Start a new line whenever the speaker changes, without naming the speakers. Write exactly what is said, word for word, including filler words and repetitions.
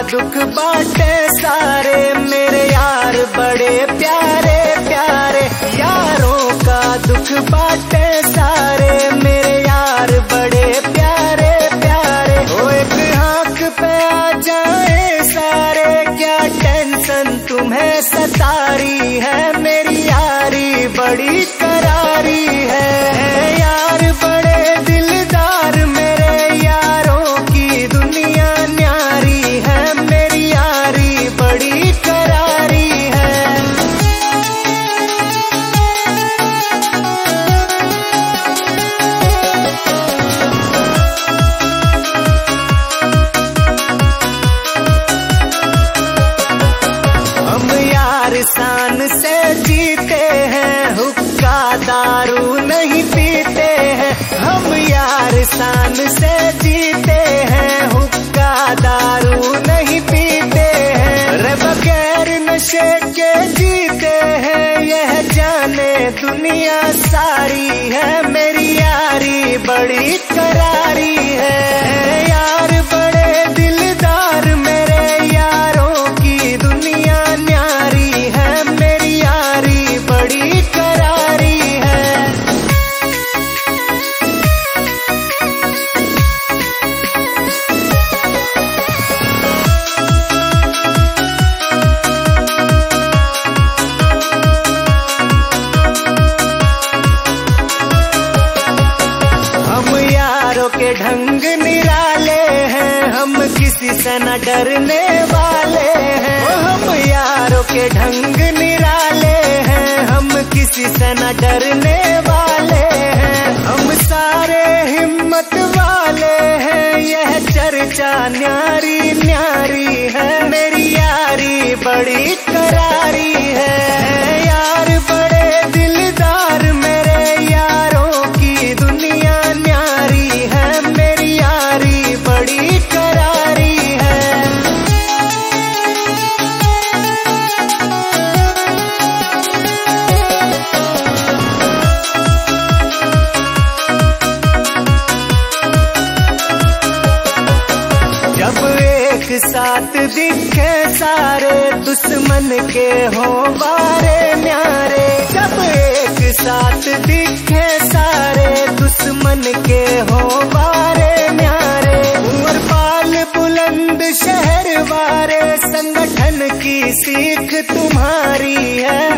दुख बाटे सारे, मेरे यार बड़े प्यारे प्यारे। यारों का दुख बाटे सारे, मेरे यार बड़े प्यारे प्यारे। ओ एक आंख पे आ जाए सारे, क्या टेंशन तुम्हें सतारी है, मेरी यारी बड़ी करारी है। यार बड़े दिलदार मेरे यारों की दुनिया न्यारी है, मेरी यारी बड़ी करारी है। हम यार शान से जीते हैं, हुक्का दारू नहीं पीते हैं। हम यार शान से जीते हैं, हुक्का दारू नहीं पीते हैं। रे बगैर नशे के जीते हैं, यह जाने दुनिया सारी है, मेरी यारी बड़ी करारी है। यार बड़े दिलदार मेरे यारों की दुनिया न्यारी है, मेरी यारी बड़ी करारी है। हम यारों के ढंग निराले हैं, हम किसी से न डरने वाले हैं। हम यारों के ढंग निराले हैं, हम किसी से न डरने वाले हैं। हम सारे हिम्मत वाले हैं, यह चर्चा न्यारी न्यारी है, मेरी यारी बड़ी करारी है। यार बड़े दिलदार मेरे यारों की दुनिया न्यारी है, मेरी यारी बड़ी करारी है। जब एक साथ दिखे सारे, दुश्मन के हो बारे न्यारे। जब एक साथ दिखे सारे, दुश्मन के हो बारे न्यारे। उमर पाल बुलंद शहर वारे, संगठन की सीख तुम्हारी है,